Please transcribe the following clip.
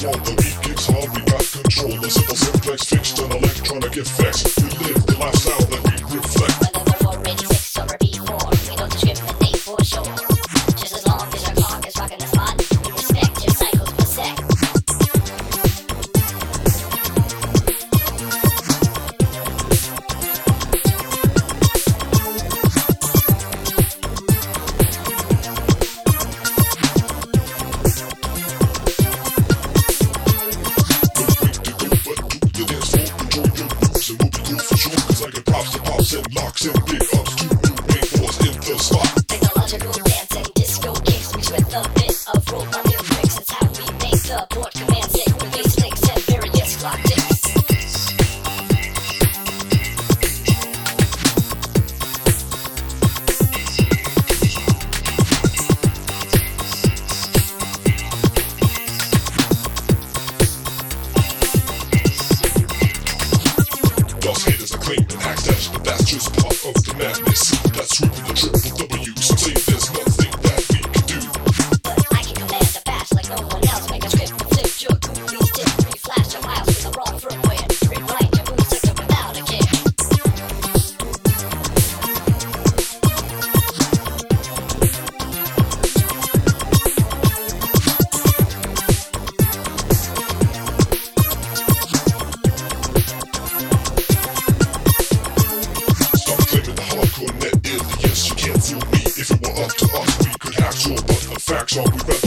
for the weak, it's hard, we got control. A simple simplex fixed an electronic effects. We live the lifestyle that we reflect. Whether we're 486 or a B4, we don't discriminate for sure. Just as long as your clock is rocking the spot, we respect your cycles per sec. And locks and big ups to new main boys in the spot. Technological dance and disco kicks mixed with a bit of robot lyrics. It's how we make the port command sick with bass licks and various clock ticks. Thus haters are claiming hacks dash, but that's just part of the madness. That's really the triple W. Some say there's nothing that we can do. But I can command the fast like no one else. Make a script and flip your googlies, dip, reflash your miles with the wrong firmware. Rewrite your move sector without a care. Stop claiming the hardcore net aliens. You can't fool me. If it were up to us, we could hack your but the facts are we rather